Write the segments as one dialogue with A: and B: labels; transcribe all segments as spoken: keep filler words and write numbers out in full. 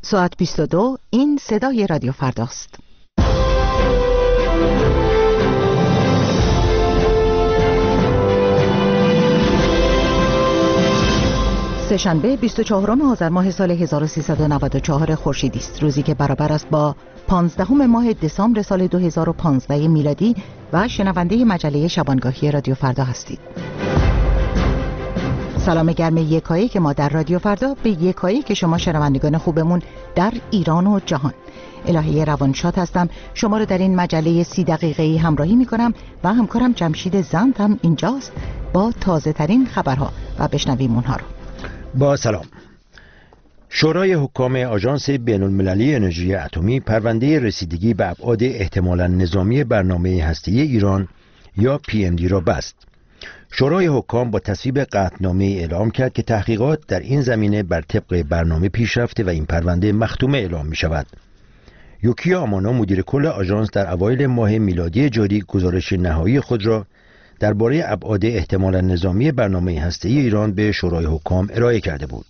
A: ساعت بیست و دو. این صدای رادیو فرداست. سه‌شنبه بیست و چهارم آذر ماه سال هزار و سیصد و نود و چهار خورشیدی است، روزی که برابر است با پانزدهم ماه دسامبر سال دو هزار و پانزده میلادی و شنونده مجله شبانگاهی رادیو فردا هستید. سلام گرم یکایی که ما در رادیو فردا به یکایی که شما شنوندگان خوبمون در ایران و جهان. الهه روانشاد هستم، شما رو در این مجله سی دقیقه‌ای همراهی می‌کنم و همکارم جمشید زند هم اینجاست با تازه ترین خبرها و بشنویم اونها رو.
B: با سلام. شورای حکام آژانس بین‌المللی انرژی اتمی پرونده رسیدگی به ابعاد احتمالاً نظامی برنامه هسته‌ای ایران یا پی ام دی را بست. شورای حکام با تصویب قطعنامه اعلام کرد که تحقیقات در این زمینه بر طبق برنامه پیش رفته و این پرونده مختومه اعلام می شود. یوکیا آمانا مدیر کل آژانس در اوایل ماه میلادی جاری گزارش نهایی خود را درباره ابعاد احتمالاً نظامی برنامه هسته‌ای ایران به شورای حکام ارائه کرده بود.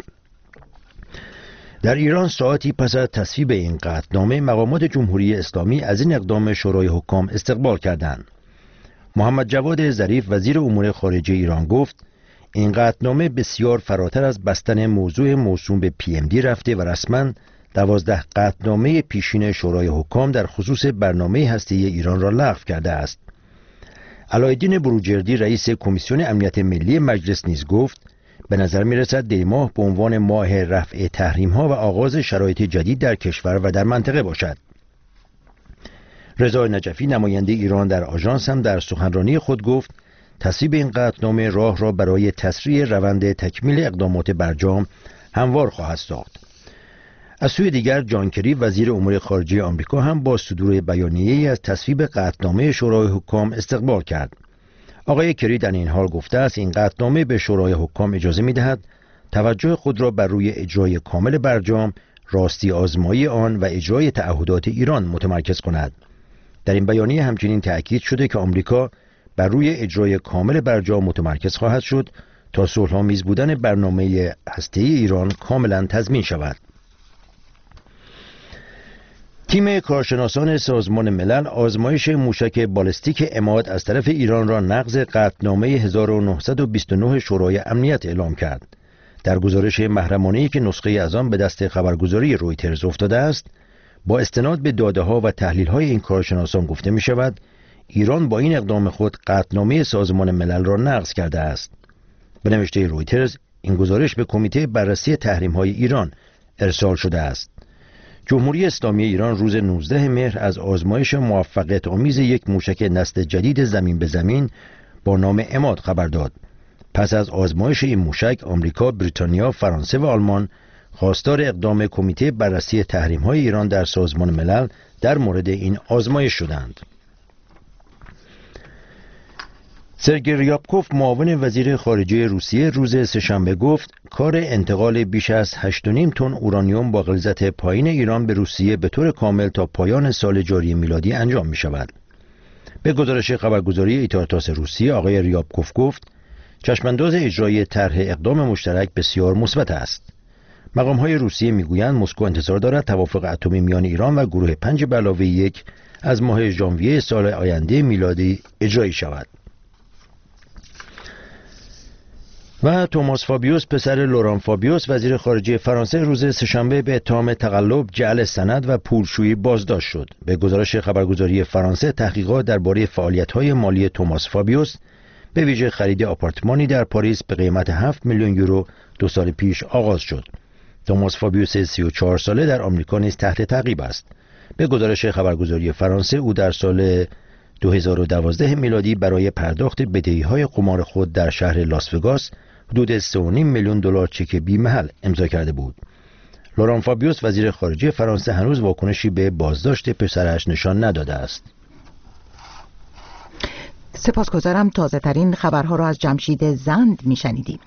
B: در ایران ساعتی پس از تصویب این قطعنامه مقامات جمهوری اسلامی از این اقدام شورای حکام استقبال کردند. محمد جواد ظریف وزیر امور خارجه ایران گفت این قطعنامه بسیار فراتر از بستن موضوع موسوم به پی ام دی رفته و رسما دوازده قطعنامه پیشین شورای حکام در خصوص برنامه هسته‌ای ایران را لغو کرده است. علایالدین بروجردی رئیس کمیسیون امنیت ملی مجلس نیز گفت به نظر می رسد دی ماه به عنوان ماه رفع تحریم ها و آغاز شرایط جدید در کشور و در منطقه باشد. رضا نجفی نماینده ایران در آژانس هم در سخنرانی خود گفت تصویب این قطعنامه راه را برای تسریع روند تکمیل اقدامات برجام هموار خواهد ساخت. از سوی دیگر جان کری وزیر امور خارجه آمریکا هم با صدور بیانیه‌ای از تصویب قطعنامه شورای حکام استقبال کرد. آقای کری در این حال گفته است این قطعنامه به شورای حکام اجازه می‌دهد توجه خود را بر روی اجرای کامل برجام، راستی آزمایی آن و اجرای تعهدات ایران متمرکز کند. در این بیانیه همچنین تأکید شده که آمریکا بر روی اجرای کامل برجام متمرکز خواهد شد تا صلح‌آمیز بودن برنامه هسته‌ای ایران کاملا تضمین شود. تیم کارشناسان سازمان ملل آزمایش موشک بالستیک عماد از طرف ایران را نقض قطعنامه هزار و نهصد و بیست و نه شورای امنیت اعلام کرد. در گزارش محرمانه‌ای که نسخه از آن به دست خبرگزاری رویترز افتاده است، با استناد به داده‌ها و تحلیل‌های این کارشناسان گفته می‌شود ایران با این اقدام خود قطعنامه سازمان ملل را نقض کرده است. به نوشته رویترز این گزارش به کمیته بررسی تحریم‌های ایران ارسال شده است. جمهوری اسلامی ایران روز نوزدهم مهر از آزمایش موفقیت آمیز یک موشک نسل جدید زمین به زمین با نام عماد خبر داد. پس از آزمایش این موشک، آمریکا، بریتانیا، فرانسه و آلمان خواستار اقدام کمیته بررسی تحریم‌های ایران در سازمان ملل در مورد این آزمایش شدند. سرگئی ریابکوف معاون وزیر خارجه روسیه روز سه‌شنبه گفت کار انتقال بیش از هشت و نیم تن اورانیوم با غلظت پایین ایران به روسیه به طور کامل تا پایان سال جاری میلادی انجام می شود. به گزارش خبرگزاری ایتارتاس روسیه آقای ریابکوف گفت چشمانداز اجرای طرح اقدام مشترک بسیار مثبت است. مقام‌های روسیه میگویند مسکو انتظار دارد توافق اتمی میان ایران و گروه پنج به علاوه یک از ماه ژانویه سال آینده میلادی اجرایی شود. و توماس فابیوس پسر لوران فابیوس وزیر خارجه فرانسه روز سه‌شنبه به اتهام تقلب، جعل سند و پولشویی بازداشت شد. به گزارش خبرگزاری فرانسه تحقیقات درباره فعالیت‌های مالی توماس فابیوس به ویژه خرید آپارتمانی در پاریس به قیمت هفت میلیون یورو دو سال پیش آغاز شد. توماس فابیوس سی و چهار ساله در آمریکا نیز تحت تعقیب است. به گزارش خبرگزاری فرانسه او در سال دو هزار و دوازده میلادی برای پرداخت بدهی‌های قمار خود در شهر لاس وگاس حدود سه و نیم میلیون دلار چک بی محل امضا کرده بود. لوران فابیوس وزیر خارجه فرانسه هنوز واکنشی به بازداشت پسرش نشان نداده است.
A: سپاسگزارم. تازه ترین خبرها را از جمشید زند میشنیدیم.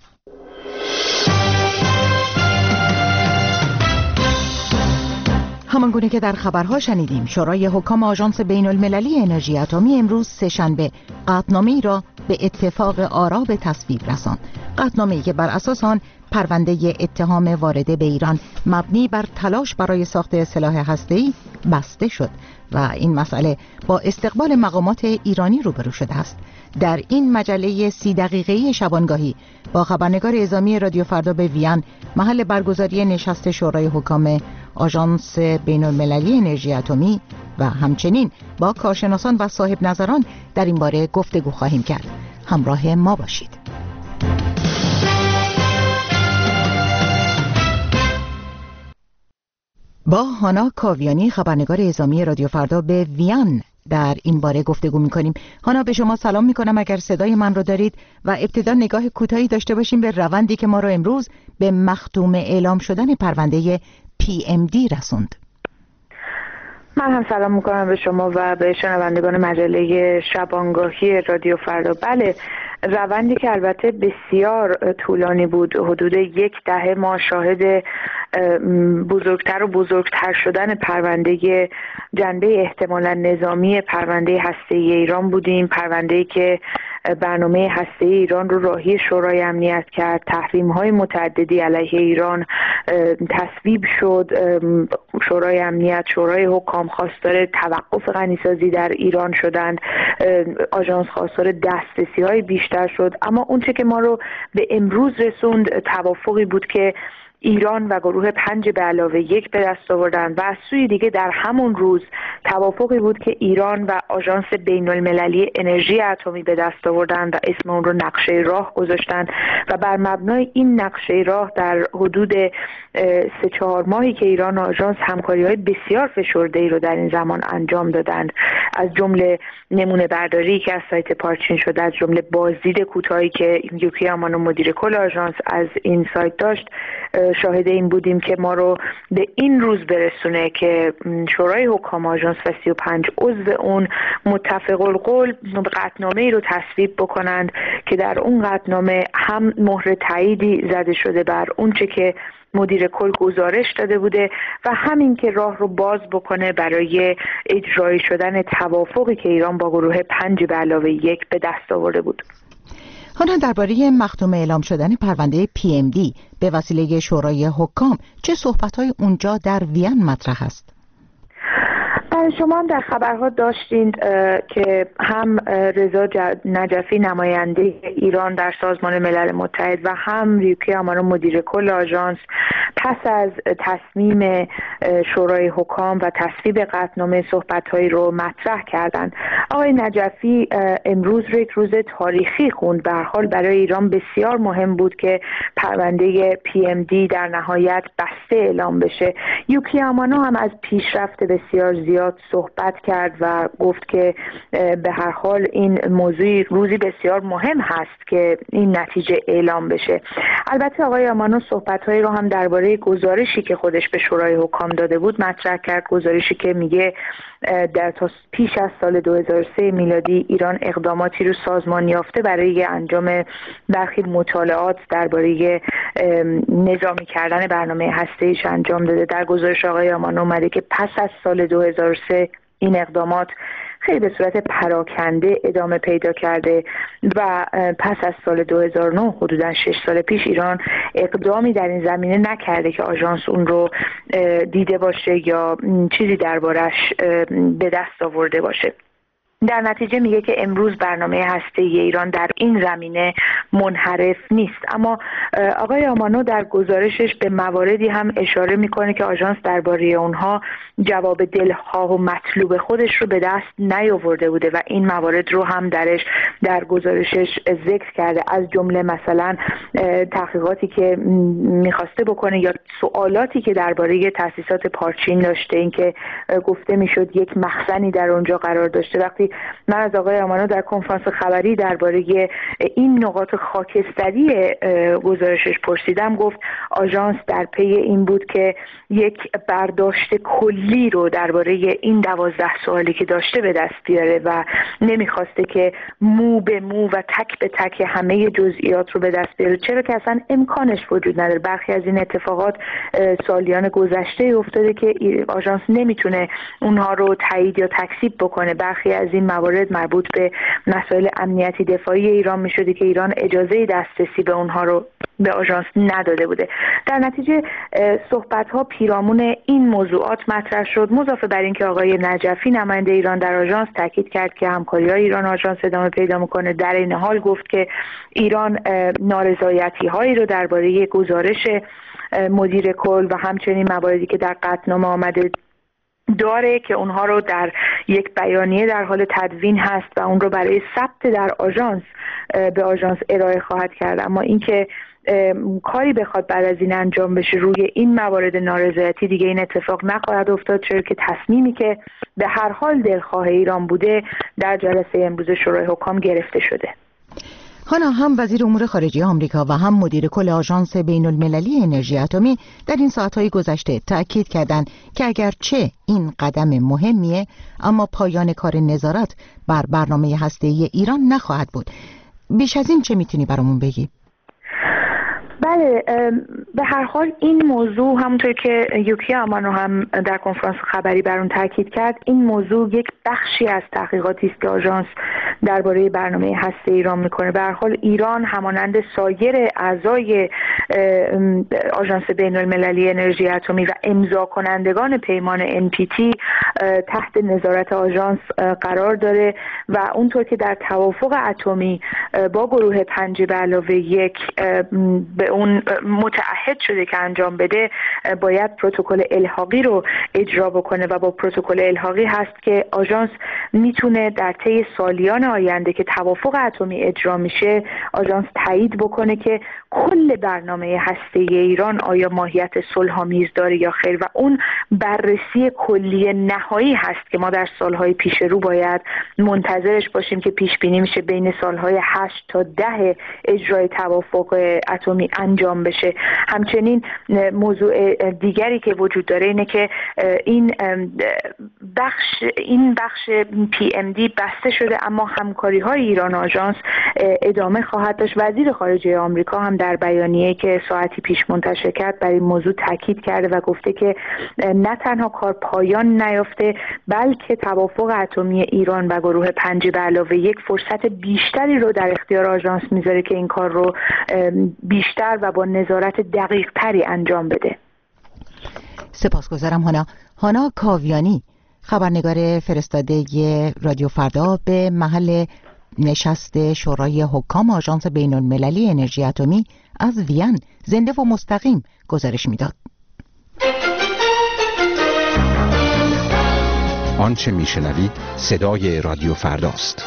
A: همانگونه که در خبرها شنیدیم، شورای حکام آژانس بین‌المللی انرژی اتمی امروز سه‌شنبه قطعنامه‌ای را به اتفاق آرا به تصویب رساند. قطعنامه‌ای که بر اساس آن پرونده اتهام وارده به ایران مبنی بر تلاش برای ساخت سلاح هسته‌ای بسته شد و این مسئله با استقبال مقامات ایرانی روبرو شده است. در این مجله سی دقیقه‌ای شبانگاهی با خبرنگار اعزامی رادیو فردا به وین، محل برگزاری نشست شورای حکام آژانس بین‌المللی انرژی اتمی و همچنین با کارشناسان و صاحب نظران در این باره گفتگو خواهیم کرد. همراه ما باشید. با هانا کاویانی خبرنگار اعزامی رادیو فردا به وین در این باره گفتگو می‌کنیم. هانا، به شما سلام می‌کنم اگر صدای من رو دارید و ابتدا نگاه کوتاهی داشته باشیم به روندی که ما رو امروز به مختوم اعلام شدن پرونده پی ام دی رسوند.
C: من هم سلام می‌کنم به شما و به شنوندگان مجله شبانگاهی رادیو فردا. بله، روندی که البته بسیار طولانی بود، حدود یک دهه ما شاهد بزرگتر و بزرگتر شدن پرونده جنبه احتمالاً نظامی پرونده هسته‌ای ایران بودیم. پرونده‌ای که برنامه هسته‌ای ایران رو راهی شورای امنیت کرد، تحریم‌های متعددی علیه ایران تصویب شد. شورای امنیت، شورای حکام خواستار توقف غنیسازی در ایران شدند، آژانس خواستار دسترسی‌های بیشتر شد. اما اونچه که ما رو به امروز رسوند توافقی بود که ایران و گروه پنج به علاوه یک به دست آوردن و از سوی دیگه در همون روز توافقی بود که ایران و آژانس بین‌المللی انرژی اتمی به دست آوردن و اسم اون رو نقشه راه گذاشتن و بر مبنای این نقشه راه در حدود سه چهار ماهی که ایران و آژانس همکاری‌های بسیار فشرده‌ای رو در این زمان انجام دادند، از جمله نمونه برداری که از سایت پارچین شده، از جمله بازدید کوتاهی که یوکی امانو مدیر کل آژانس از این سایت داشت، شاهد این بودیم که ما رو به این روز برسونه که شورای حکام آژانس و سی و پنج عضو اون متفق القول قطعنامه ای رو تصویب بکنند که در اون قطعنامه هم مهر تاییدی زده شده بر اونچه که مدیر کل گزارش داده بوده و همین که راه رو باز بکنه برای اجرایی شدن توافقی که ایران با گروه پنج به علاوه یک به دست آورده بود.
A: حالا درباره مختوم اعلام شدن پرونده پی ام دی به وسیله شورای حکام چه صحبت‌های اونجا در وین مطرح است؟
C: شما هم در خبرها داشتید که هم رضا نجفی نماینده ایران در سازمان ملل متحد و هم یوکی امانو مدیر کل آژانس پس از تصمیم شورای حکام و تصویب قطعنامه صحبت‌هایی رو مطرح کردند. آقای نجفی امروز رو یک روز تاریخی خوند. به هر حال برای ایران بسیار مهم بود که پرونده پی ام دی در نهایت بسته اعلام بشه. یوکی امانو هم از پیشرفت بسیار زیاد صحبت کرد و گفت که به هر حال این موضوع روزی بسیار مهم هست که این نتیجه اعلام بشه. البته آقای امانو صحبت‌هایی رو هم درباره گزارشی که خودش به شورای حکام داده بود مطرح کرد. گزارشی که میگه در تا پیش از سال دو هزار و سه میلادی ایران اقداماتی رو سازمان یافته برای انجام برخی مطالعات درباره نظامی کردن برنامه هسته‌ایش انجام داده. در گزارش آقای امانو اومده که پس از سال دو هزار و سه این اقدامات خیلی به صورت پراکنده ادامه پیدا کرده و پس از سال دو هزار و نه حدوداً شش سال پیش ایران اقدامی در این زمینه نکرده که آژانس اون رو دیده باشه یا چیزی دربارش به دست آورده باشه. در نتیجه میگه که امروز برنامه هسته‌ای ایران در این زمینه منحرف نیست. اما آقای امانو در گزارشش به مواردی هم اشاره میکنه که آژانس درباره اونها جواب دلخواه و مطلوب خودش رو به دست نیاورده بوده و این موارد رو هم درش در گزارشش ذکر کرده، از جمله مثلا تحقیقاتی که میخواسته بکنه یا سوالاتی که درباره تأسیسات پارچین داشته، این که گفته میشد یک مخزنی در اونجا قرار داشته. وقتی من از آقای امانو در کنفرانس خبری درباره این نقاط خاکستری گزارشش پرسیدم، گفت آژانس در پی این بود که یک برداشت کلی رو درباره این دوازده سوالی که داشته به دست بیاره و نمیخواسته که مو به مو و تک به تک همه جزئیات رو به دست بیاره، چرا که اصلا امکانش وجود نداره. برخی از این اتفاقات سالیان گذشته افتاده که آژانس نمیتونه اونها رو تایید یا تکذیب بکنه. برخی از این این موارد مربوط به مسائل امنیتی دفاعی ایران می شده که ایران اجازه دسترسی به اونها رو به آژانس نداده بوده. در نتیجه صحبت‌ها پیرامون این موضوعات مطرح شد، مضافه بر اینکه آقای نجفی نماینده ایران در آژانس تاکید کرد که همکاری‌های ایران آژانس ادامه پیدا می‌کنه. در این حال گفت که ایران نارضایتی‌هایی رو درباره گزارش مدیر کل و همچنین مواردی که در قطعنامه آمده داره که اونها رو در یک بیانیه در حال تدوین هست و اون رو برای ثبت در آژانس به آژانس ارائه خواهد کرد. اما اینکه کاری بخواد بعد از این انجام بشه روی این موارد نارضایتی، دیگه این اتفاق نخواهد افتاد، چرا که تصمیمی که به هر حال دلخواه ایران بوده در جلسه امروز شورای حکام گرفته شده.
A: هانا، هم وزیر امور خارجه آمریکا و هم مدیر کل آژانس بین المللی انرژی اتمی در این ساعتهای گذشته تأکید کردند که اگرچه این قدم مهمیه اما پایان کار نظارت بر برنامه هسته‌ای ایران نخواهد بود. بیش از این چه میتونی برامون بگی؟
C: بله، به هر حال این موضوع همونطور که یوکی امانو هم در کنفرانس خبری بر اون تاکید کرد، این موضوع یک بخشی از تحقیقاتی است که آژانس درباره برنامه هسته ایران میکنه. به هر حال ایران همانند سایر اعضای آژانس بین المللی انرژی اتمی و امضا کنندگان پیمان ان پی تی تحت نظارت آژانس قرار داره و اونطور که در توافق اتمی با گروه پنج به علاوه یک به اون متعهد شده که انجام بده، باید پروتکل الحاقی رو اجرا بکنه و با پروتکل الحاقی هست که آژانس میتونه در طی سالیان آینده که توافق اتمی اجرا میشه آژانس تایید بکنه که کل برنامه هسته‌ای ایران آیا ماهیت صلح‌آمیز داره یا خیر و اون بررسی کلی نهایی هست که ما در سالهای پیش رو باید منتظرش باشیم که پیش بینی میشه بین سالهای هشت تا ده اجرای توافق اتمی انجام بشه. همچنین موضوع دیگری که وجود داره اینه که این بخش این بخش پی ام دی بسته شده اما همکاری های ایران و آژانس ادامه خواهد داشت. وزیر خارجه آمریکا هم در بیانیه‌ای که ساعتی پیش منتشر کرد بر این موضوع تاکید کرده و گفته که نه تنها کار پایان نیافته بلکه توافق اتمی ایران و گروه پنج به علاوه یک فرصت بیشتری رو در اختیار آژانس میذاره که این کار رو بیشتر و با نظارت دقیق تری انجام بده.
A: سپاسگزارم هانا. هانا کاویانی، خبرنگار فرستاده رادیو فردا، به محل نشست شورای حکام آژانس بین المللی انرژی اتمی از وین زنده و مستقیم گزارش میداد.
D: آنچه میشنوید صدای رادیو فرداست.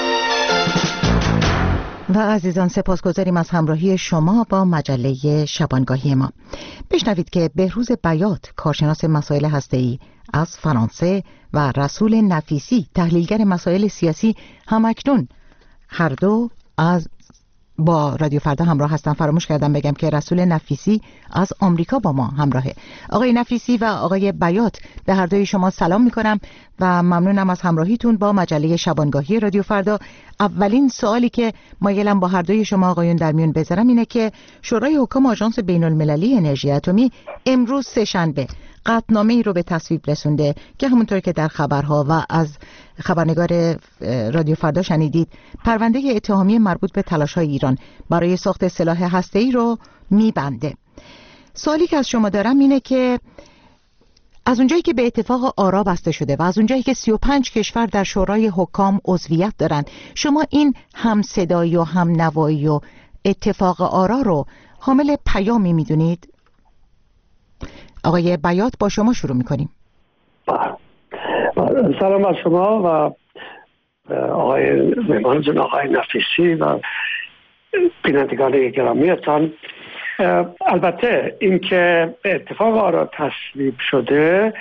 A: و عزیزان، سپاسگزاریم از همراهی شما با مجله شبانگاهی ما. بشنوید که بهروز بیات، کارشناس مسائل هسته‌ای از فرانسه، و رسول نفیسی، تحلیلگر مسائل سیاسی، همکنون هر دو از با رادیو فردا همراه هستن. فراموش کردم بگم که رسول نفیسی از آمریکا با ما همراهه. آقای نفیسی و آقای بیات، به هر دوی شما سلام میکنم و ممنونم از همراهیتون با مجله شبانگاهی رادیو فردا. اولین سوالی که مایلم با هر دوی شما آقایون در میون بذارم اینه که شورای حکام آژانس بین المللی انرژی اتمی امروز سه‌شنبه قطعنامه ای رو به تصویب رسونده که همونطور که در خبرها و از خبرنگار رادیو فردا شنیدید، پرونده اتهامی مربوط به تلاش‌های ایران برای ساخت سلاح هسته‌ای رو میبنده. سوالی که از شما دارم اینه که از اونجایی که به اتفاق آرا بسته شده و از اونجایی که سی و پنج کشور در شورای حکام عضویت دارن، شما این همصدایی و هم نوایی و اتفاق آرا رو حامل پیامی میدونید؟ آقای بیات، با شما شروع میکنیم.
E: سلام از شما و آقای مهمانتون آقای نفیسی و بینندگان گرامیتان. البته اینکه به اتفاق آرا تصویب شده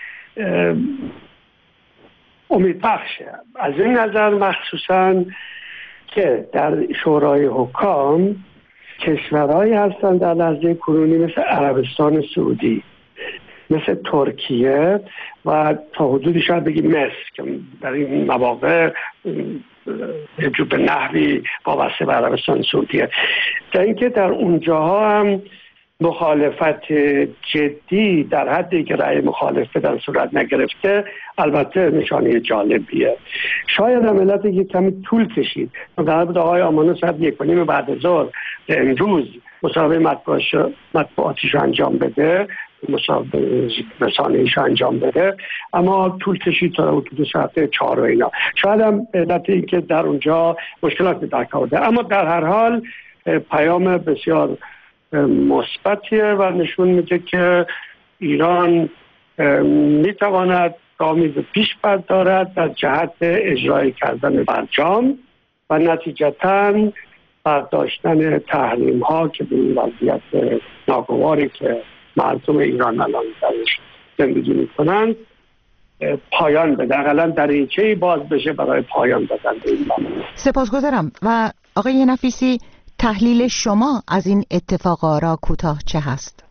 E: امید بخشه، از این نظر مخصوصا که در شورای حکام کشورهایی هستن در لحظه کنونی مثل عربستان سعودی، مثل ترکیه و تا حدودی شاید بگیم مصر که در این مواقع جو به نحوی وابسته به عربستان سعودیه. در اینکه در اونجاها هم مخالفت جدی در حدی که رأی مخالف بدن صورت نگرفته البته نشانه جالبیه. شاید هم علت که کمی طول کشید، قرار بود آقای آمانو ساعت یک و نیم بعد از ظهر امروز مصاحبه مطبوعاتیش رو انجام بده، مصاحبه رسانه‌ایش رو انجام بده، اما طول کشید تا حدود ساعت چهار و اینا. شاید هم علت این که در اونجا مشکلات به دست آورده، اما در هر حال پیام بسیار مثبتیه و نشون میده که ایران میتواند گامی به پیش بردارد در جهت اجرای کردن برجام و نتیجتاً برداشتن تحریم ها که به این وضعیت ناگواری که مردم ایران الان درش زندگی میکنند پایان بده، حداقل دریچه‌ای باز بشه برای پایان دادن به این معامله.
A: سپاسگزارم. و آقای نفیسی، تحلیل شما از این اتفاقا را کوتاه چه هست؟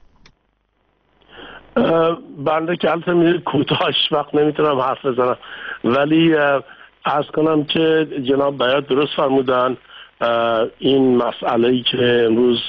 F: بنده که البته میدونید کوتاهش وقت نمیتونم حرف بزنم، ولی عرض کنم که جناب بیات درست فرمودن. این مسئله‌ای که امروز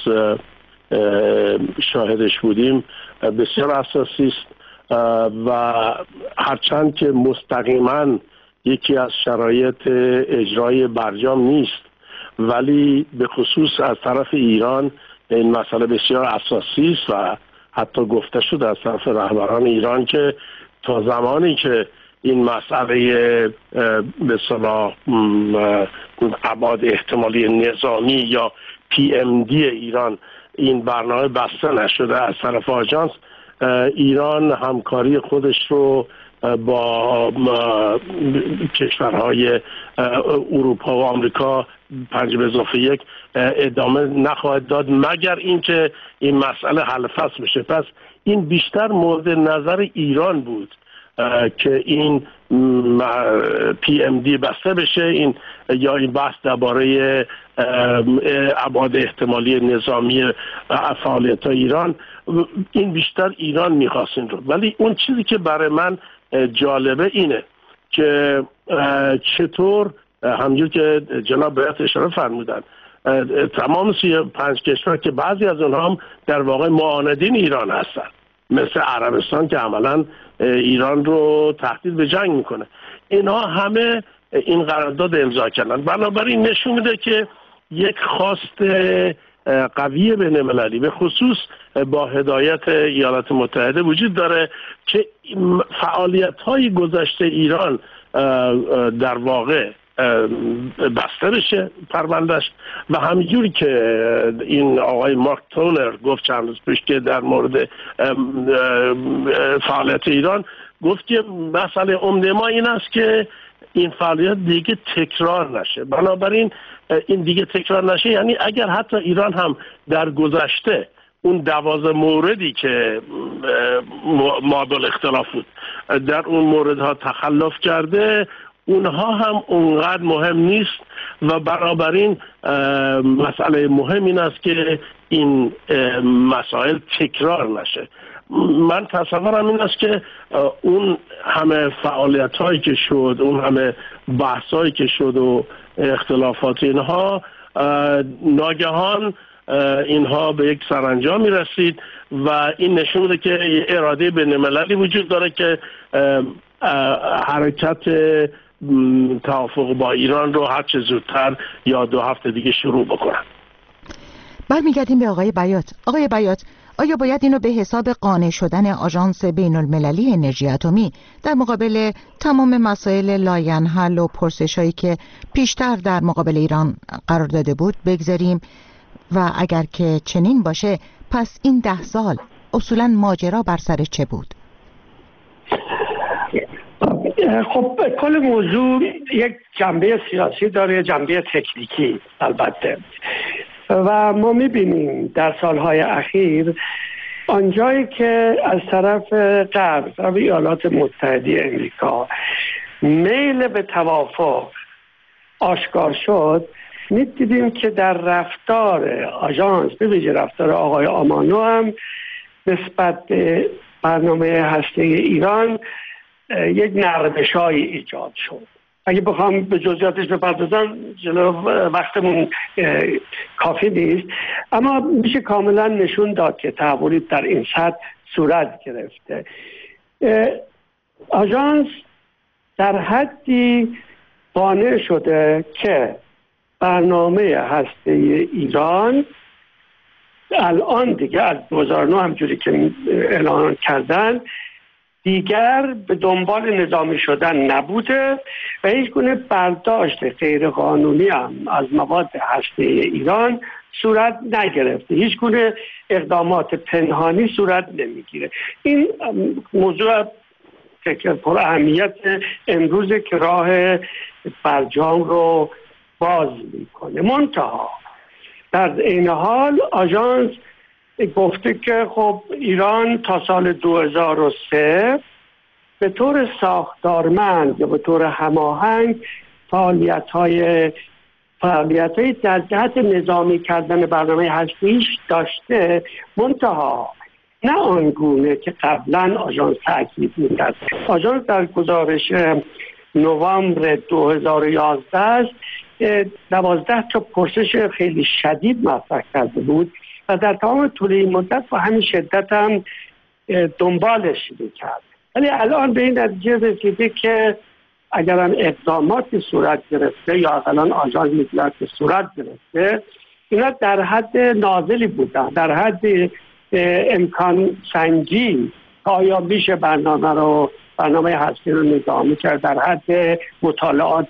F: شاهدش بودیم بسیار اساسی است و هرچند که مستقیما یکی از شرایط اجرای برجام نیست، ولی به خصوص از طرف ایران این مسئله بسیار اساسی است و حتی گفته شده از طرف رهبران ایران که تا زمانی که این مسئله به اصطلاح ابعاد احتمالی نظامی یا پی ام دی ایران این برنامه بسته نشده از طرف آژانس، ایران همکاری خودش رو با کشورهای اروپا و آمریکا پنج به اضافه یک ادامه نخواهد داد مگر اینکه این مسئله حل فصل بشه. پس این بیشتر مورد نظر ایران بود که این پی ام دی بسته بشه، این یا این بحث درباره ابعاد احتمالی نظامی فعالیت ایران، این بیشتر ایران میخواست این رو. ولی اون چیزی که برای من جالبه اینه که چطور همونجور که جناب بیات اشاره فرمودن تمام سی و پنج کشور که بعضی از اونها هم در واقع معاندین ایران هستن، مثل عربستان که عملا ایران رو تهدید به جنگ میکنه، اینها همه این قرارداد امضا کردن. بنابراین نشون میده که یک خواست قوی بین‌المللی به خصوص با هدایت ایالات متحده وجود داره که فعالیت‌های گذشته ایران در واقع بسته بشه پروندهش و همینجوری که این آقای مارک تونر گفت چند روز پیش که در مورد فعالیت ایران گفت که مسئله عمده ما این است که این فعالیت دیگه تکرار نشه. بنابراین این دیگه تکرار نشه یعنی اگر حتی ایران هم در گذشته اون دوازده موردی که مابل اختلاف بود در اون موردها تخلف کرده، اونها هم اونقدر مهم نیست و بنابراین مسئله مهم این است که این مسائل تکرار نشه. من تصورم این است که اون همه فعالیت هایی که شد، اون همه بحث هایی که شد و اختلافات اینها ناگهان اینها به یک سرانجامی رسید و این نشون میده که اراده بین‌المللی وجود داره که حرکت توافق با ایران رو هر چه زودتر یا دو هفته دیگه شروع بکنن.
A: برمیگردیم به آقای بیات. آقای بیات، آیا باید اینو به حساب قانع شدن آژانس بین‌المللی انرژی اتمی در مقابل تمام مسائل لاینحل و پرسش‌هایی که پیشتر در مقابل ایران قرار داده بود بگذاریم و اگر که چنین باشه پس این ده سال اصولاً ماجرا بر سر چه بود؟
E: خب کل موضوع یک جنبه سیاسی داره، جنبه تکنیکی البته، و ما میبینیم در سالهای اخیر آنجایی که از طرف غرب، طرف ایالات متحده امریکا میل به توافق آشکار شد، میدیدیم که در رفتار آژانس، به ویژه رفتار آقای آمانو هم نسبت به برنامه هسته ایران یک نرمش‌هایی ایجاد شد. اگه بخوام به جزئیاتش بپردازم جلو وقتمون کافی نیست، اما میشه کاملا نشون داد که تحولی در این سطح صورت گرفته. آژانس در حدی قانع شده که برنامه هسته ایران الان دیگه از دو هزار و نه همجوری که اعلان کردن دیگر به دنبال نظامی شدن نبوده و هیچ گونه برداشت غیر قانونی هم از مواد هسته ایران صورت نگرفته، هیچ گونه اقدامات پنهانی صورت نمیگیره. این موضوع که پر اهمیت امروزه که راه برجام رو باز میکنه. منتها در این حال آژانس گفته که خب ایران تا سال دو هزار و سه به طور ساختارمند یا به طور هماهنگ فعالیت‌های فعالیت‌های در جهت نظامی کردن برنامه هسته‌ایش داشته، منتها نه آنگونه که قبلا آژانس تاکید می‌کرد. آژانس در گزارش نوامبر دو هزار و یازده دوازده تا پرسش خیلی شدید مطرح کرده بود و در تمام طول این مدت با همین شدت هم دنبالش می‌کرد. ولی الان به این نتیجه رسیده که اگر هم اقداماتی صورت گرفته یا الان آژانس می‌گوید که صورت گرفته، اینا در حد نازلی بودن، در حد امکان سنجی آیا میشه برنامه رو برنامه هستی رو نظامی کرد، در حد مطالعات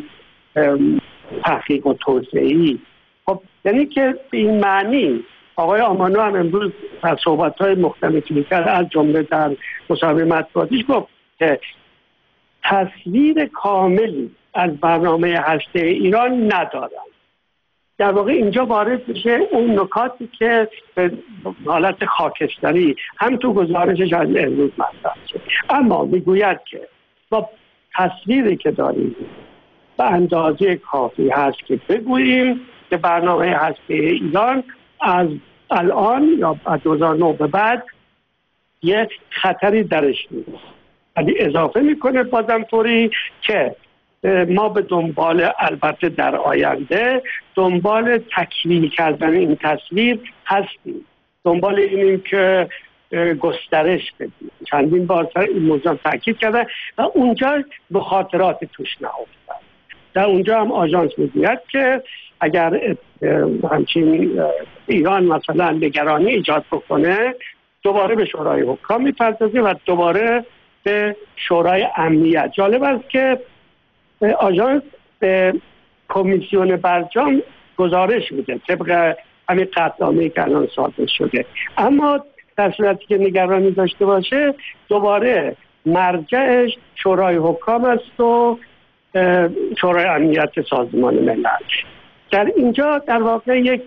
E: تحقیق و توسعه‌ای. خب یعنی که به این معنی آقای آمانو هم امروز در صحبت‌های مختلفی می‌کرد، از جمله در مصاحبه مطبوعاتیش گفت که تصویر کاملی از برنامه هسته ایران ندارن. در واقع اینجا وارد میشه اون نکاتی که به حالت خاکستری هم تو گزارشش از امروز مطرح شد. اما میگوید که با تصویری که داریم به اندازه کافی هست که بگوییم که برنامه هسته ایران از الان یا از دو هزار و نه به بعد یه خطری درش نیست. ولی اضافه میکنه بازم طوری که ما به دنبال، البته در آینده، دنبال تکمیل کردن این تصویر هستیم، دنبال اینیم که گسترش بدیم. چندین بار این موضوع تاکید کرده و اونجا به خاطرات توش نهفتن. در اونجا هم آژانس میگوید که اگر همچین ایران مثلا نگرانی ایجاد بکنه، دوباره به شورای حکام میپردازه و دوباره به شورای امنیت. جالب است که آژانس به کمیسیون برجام گزارش میده طبق همین قطعنامه‌ای که الان صادر شده، اما در صورتی که نگرانی داشته باشه دوباره مرجعش شورای حکام است و شورای امنیت سازمان ملل. در اینجا در واقع یک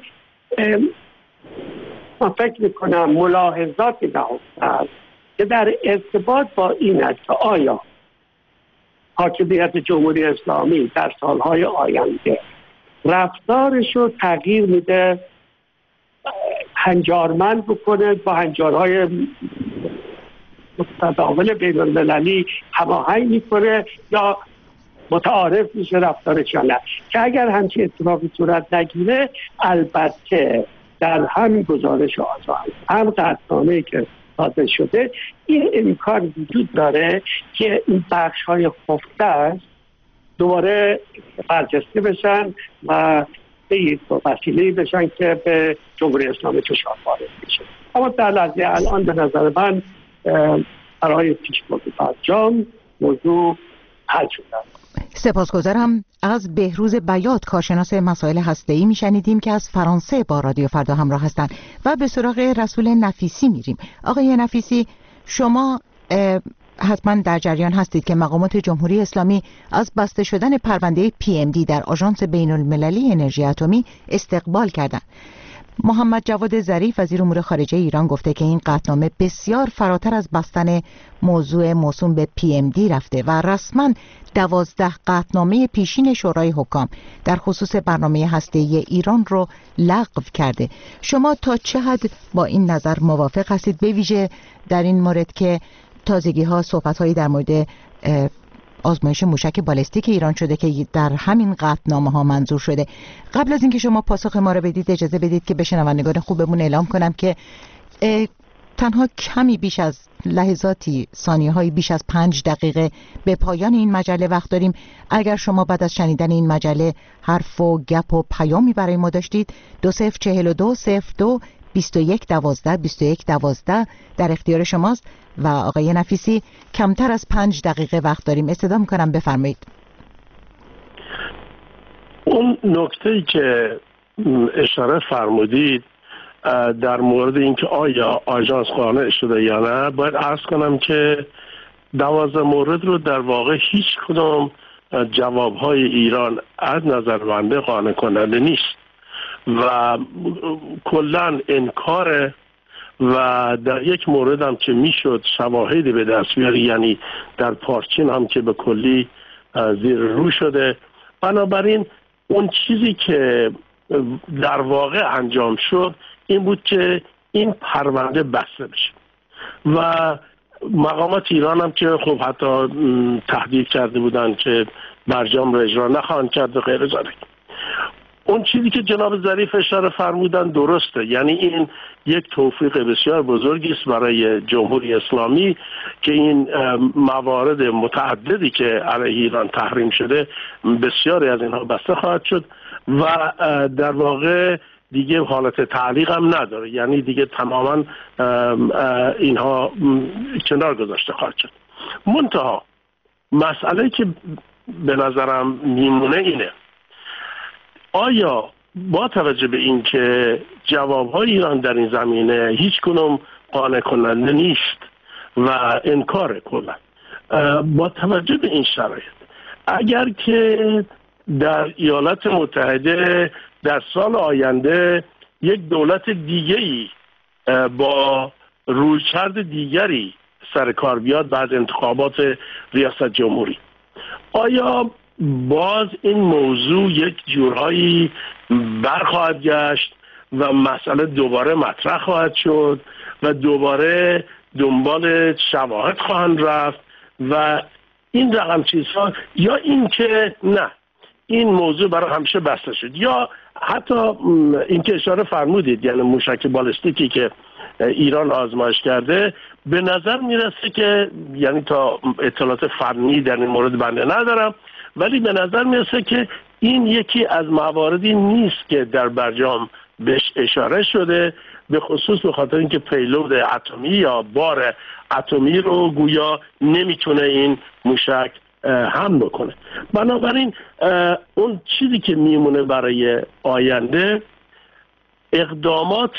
E: من فکر میکنم ملاحظاتی نهفته است که در ارتباط با این است که آیا حاکمیت جمهوری اسلامی در سالهای آینده رفتارش رو تغییر میده، هنجارمند بکنه، با هنجارهای متداول بین المللی هماهنگ میکنه یا متعارف میشه رفتارش یا نه. که اگر همچین اتفاقی صورت نگیره، البته در همین گزارش آژانس هم قطعنامه‌ای که صادر شده این امکان وجود داره که این بخش های خفته است دوباره برجسته بشن و به وسیله‌ای بشن که به جمهوری اسلامی فشار وارد بشه. اما در لحظه الان به نظر من برای پیشبرد برجام موضوع حل شده.
A: سپاسگزارم. از بهروز بیات، کارشناس مسائل هسته‌ای میشنیدیم که از فرانسه با رادیو فردا همراه هستند و به سراغ رسول نفیسی میریم. آقای نفیسی، شما حتما در جریان هستید که مقامات جمهوری اسلامی از بسته شدن پرونده پی ام دی در آژانس بین المللی انرژی اتمی استقبال کردند. محمد جواد ظریف وزیر امور خارجه ایران گفته که این قطعنامه بسیار فراتر از بستن موضوع موسوم به پی ام دی رفته و رسما دوازده قطعنامه پیشین شورای حکام در خصوص برنامه هسته‌ای ایران رو لغو کرده. شما تا چه حد با این نظر موافق هستید، به ویژه در این مورد که تازگی ها صحبت هایی در مورد آزمایش موشک بالستیک ایران شده که در همین قطعنامه ها منظور شده. قبل از اینکه شما پاسخ ما رو بدید اجازه بدید که به شنوندگان خوبمون اعلام کنم که تنها کمی بیش از لحظاتی ثانیه های بیش از پنج دقیقه به پایان این مجله وقت داریم. اگر شما بعد از شنیدن این مجله حرف و گپ و پیامی برای ما داشتید دو صفر چهل و دو صفر دو بیست و یک دوازده بیست و یک دوازده در اختیار شماست. و آقای نفیسی کمتر از پنج دقیقه وقت داریم، استفاده میکنم بفرمایید.
F: اون نکته‌ای که اشاره فرمودید در مورد اینکه آیا آژانس قانع شده یا نه، باید عرض کنم که دوازده مورد رو در واقع هیچ کدام جوابهای ایران از نظر بنده قانع کننده نیست و کلا انکار، و در یک مورد هم که میشد شواهدی به دست بیاری، یعنی در پارچین هم که به کلی زیر رو شده. بنابراین اون چیزی که در واقع انجام شد این بود که این پرونده بسته بشه و مقامات ایران هم که خب حتی تهدید کرده بودن که برجام را اجرا نخواهند کرد و غیر ذلک. اون چیزی که جناب ظریف اشاره فرمودن درسته، یعنی این یک توفیق بسیار بزرگی است برای جمهوری اسلامی که این موارد متعددی که علیه ایران تحریم شده بسیاری از اینها بسته خواهد شد و در واقع دیگه حالت تعلیق هم نداره، یعنی دیگه تماما اینها کنار گذاشته خواهد شد. منتها مسئله که به نظرم میمونه اینه، آیا با توجه به این که جوابهای ایران در این زمینه هیچ کنم قانع کننده نیست و انکار کنند، با توجه به این شرایط اگر که در ایالات متحده در سال آینده یک دولت دیگری با رویکرد دیگری سر کار بیاد بعد انتخابات ریاست جمهوری، آیا باز این موضوع یک جورهایی برخواهد گشت و مسئله دوباره مطرح خواهد شد و دوباره دنبال شواهد خواهند رفت و این رقم چیزها، یا این که نه این موضوع برای همیشه بسته شد، یا حتی این که اشاره فرمودید یعنی موشک بالستیکی که ایران آزمایش کرده، به نظر میرسه که یعنی تا اطلاعات فنی در این مورد بنده ندارم، ولی به نظر میرسه که این یکی از مواردی نیست که در برجام بهش اشاره شده، به خصوص به خاطر اینکه پیلود اتمی یا بار اتمی رو گویا نمیتونه این موشک حمل بکنه. بنابراین اون چیزی که میمونه برای آینده اقدامات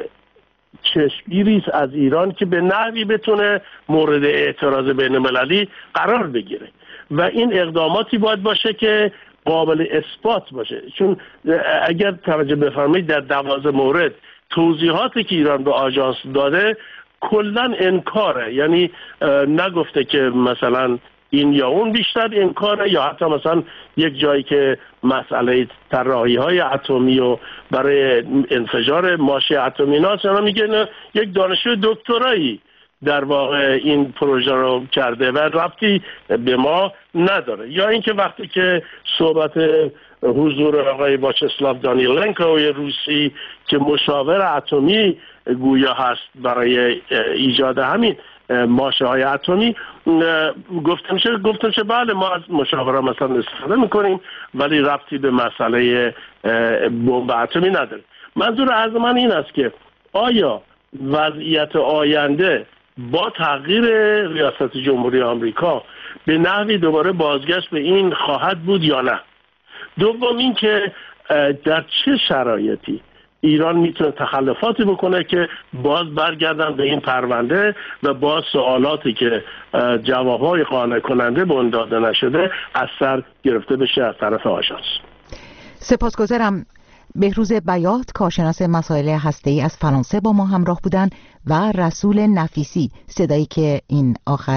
F: چشمگیری از ایران که به نحوی بتونه مورد اعتراض بین المللی قرار بگیره و این اقداماتی باید باشه که قابل اثبات باشه، چون اگر توجه بفرمایید در دوازده مورد توضیحاتی که ایران به آژانس داده کلا انکاره، یعنی نگفته که مثلا این یا اون، بیشتر انکاره، یا حتی مثلا یک جایی که مسئله طراحی های اتمی و برای انفجار ماشه اتمی ناست میگه یک دانشجو دکترایی در واقع این پروژه رو کرده و ربطی به ما نداره، یا اینکه وقتی که صحبت حضور آقای واچسلاو دانیلنکوی روسی که مشاور اتمی گویا هست برای ایجاد همین ماشه های اتمی، گفتم چه گفتم چه بله ما از مشاوره مثلا استفاده میکنیم ولی ربطی به مسئله بمب اتمی نداره. منظور از من این است که آیا وضعیت آینده با تغییر ریاست جمهوری آمریکا به نحوی دوباره بازگشت به این خواهد بود یا نه؟ دوم این که در چه شرایطی ایران میتونه تخلفاتی بکنه که باز برگردن به این پرونده و باز سوالاتی که جوابهای قانع کننده به اون داده نشده از سر گرفته بشه از طرف آژانس.
A: سپاسگزارم. بهروز بیات کارشناس مسائل هسته‌ای از فرانسه با ما همراه بودن و رسول نفیسی صدایی که این آخرین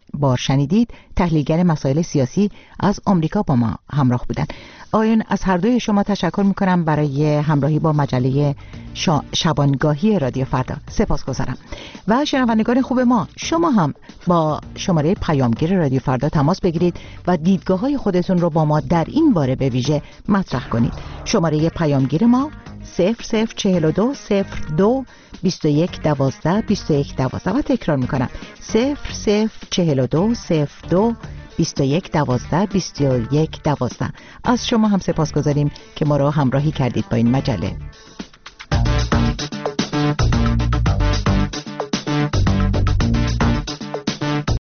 A: بار شنیدید تحلیلگر مسائل سیاسی از آمریکا با ما همراه بودند. آقایان، از هر دوی شما تشکر میکنم برای همراهی با مجله شا... شبانگاهی رادیو فردا. سپاسگزارم. و شنوندگان خوب ما، شما هم با شماره پیامگیر رادیو فردا تماس بگیرید و دیدگاه‌های خودتون رو با ما در این باره به ویژه مطرح کنید. شماره پیامگیر ما صفر صفر چهل و دو صفر دو بیست و یک دوازده بیست و یک دوازده و تکرار میکنم صفر صفر چهل و دو صفر دو بیست و یک دوازده بیست و یک دوازده. از شما هم سپاس گذاریم که ما را همراهی کردید با این مجله.